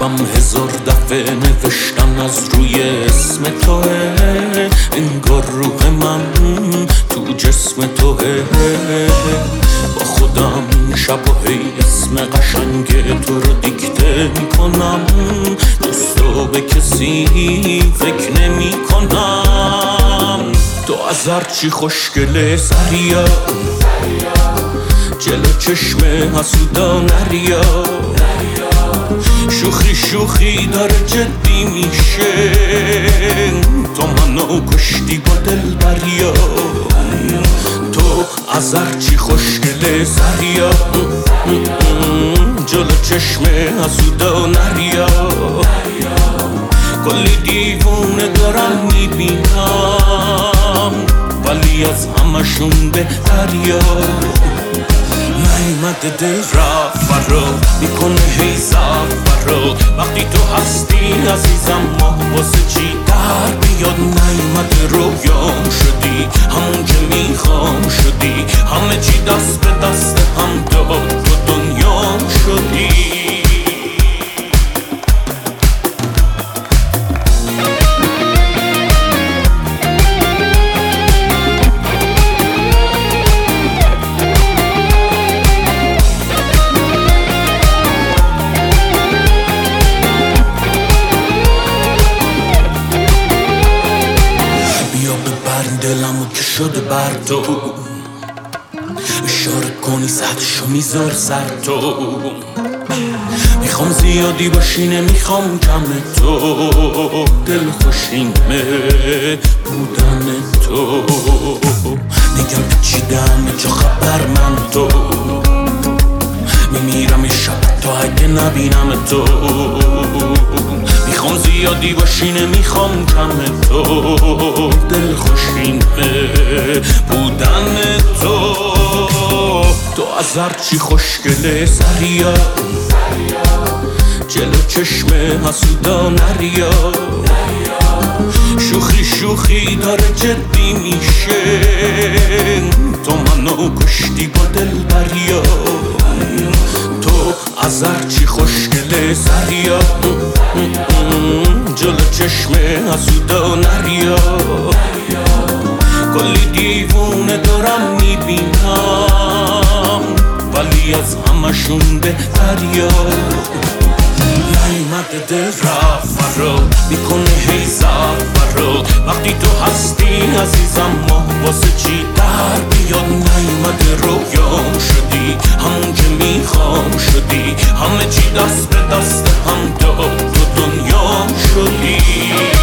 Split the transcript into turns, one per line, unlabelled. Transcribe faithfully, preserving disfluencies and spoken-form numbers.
دلم هزار دفعه نوشتن از روی اسم توه، انگار روح من تو جسم توه. با خودم شب و هی اسم قشنگ تو رو دیکته میکنم، جز تو به کسی فکر نمی کنم. تو از هرچی خوشگله سریا، جلو چشم حسودا نریا. شوخی شوخی داره جدی میشه، تو منو کشتی با دل بریا. تو از هرچی خوشگله سریا، جلو چشم حسودا نریا. کلی دیوونه دارم میبینم، ولی از همشون بهتریا. نیمد دل رفت فرا میکنه هی فرا، وقتی تو هستی عزیزم ما واسه چی در بیاد. نیمد رویام شدی، همون که میخوام شدی، همه چی دست به دست هم داد، تو دنیام شدی. دلمو که شده بر تو، اشاره کنی سطشو میذار سر تو. میخوام زیادی باشی نمیخوام کم تو، دل خوشینمه بودن تو. میگم پیچیدم چه خبر من تو، میمیرم یه شب تا اگه نبینم تو. میخوام زیادی باشی نمیخوام کم تو، دل خوشینه بودن تو. تو از هرچی خوشگله سریا، جلو چشم حسودا نریا. شوخی شوخی داره جدی میشه، تو منو کشتی با دل بریا. تو از هرچی خوشگله سریا، جلو چشم حسودا نریا. کلی دیوونه دارم میبینم، ولی از همشون بهتریا. نیمد دل رفت فرا میکنه هی فرا، وقتی تو هستی عزیزم ما واسه چی در بیاد. نیمد رویام شدی، همون که میخوام شدی، همه چی دست به دست هم داد، تو دنیام شدی.